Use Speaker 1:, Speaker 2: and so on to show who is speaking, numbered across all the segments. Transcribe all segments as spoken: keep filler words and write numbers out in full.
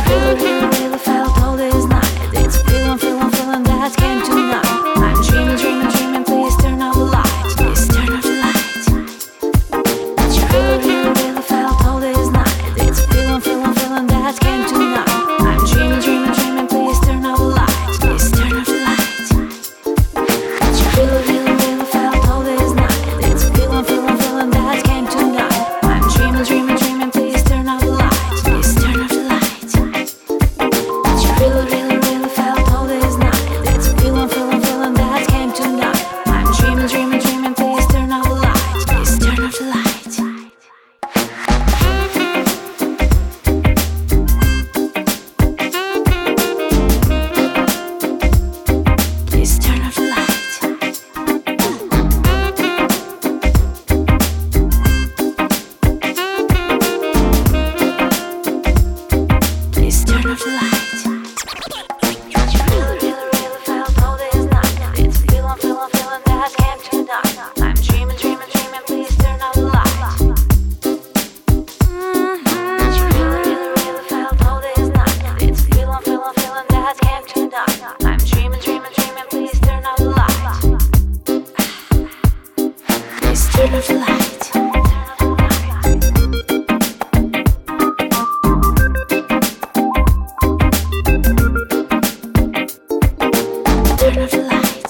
Speaker 1: really, really, really felt all this night. It's a feeling, feeling, feeling that came tonight. I'm dreaming, dreaming, dreaming, please turn off the lights. Please turn off the lights. But you really, really, really felt all this night. It's a feeling, feeling, feeling that came tonight. I'm dreaming, dreaming, dreaming, please turn off the lights. Please turn off the lights. But you really, really, really felt all this night. It's a feeling, feeling, feeling that came tonight. I'm dreaming, dreaming, dreaming, please turn off the lights. Please turn off the lights. But you really, really, really felt all this night. It's a feeling, feeling, feeling that came tonight. I'm dreaming, dreaming, dreaming, please turn off the lights. Please turn off the lights. Please turn off the lights. Please turn off the lights. You really, really, really felt all this night. It's a feeling, feeling, feeling that came tonight. I'm dreaming, dreaming, dreaming, please turn off the lights. You really, really, really felt all this night. It's a feeling, feeling, feeling that came tonight. I'm dreaming, dreaming, dreaming, please turn off the lights. Please turn off the lights. Turn off the lights.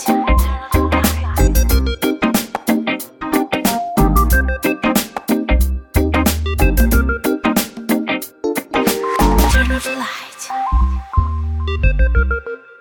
Speaker 1: Turn off the lights.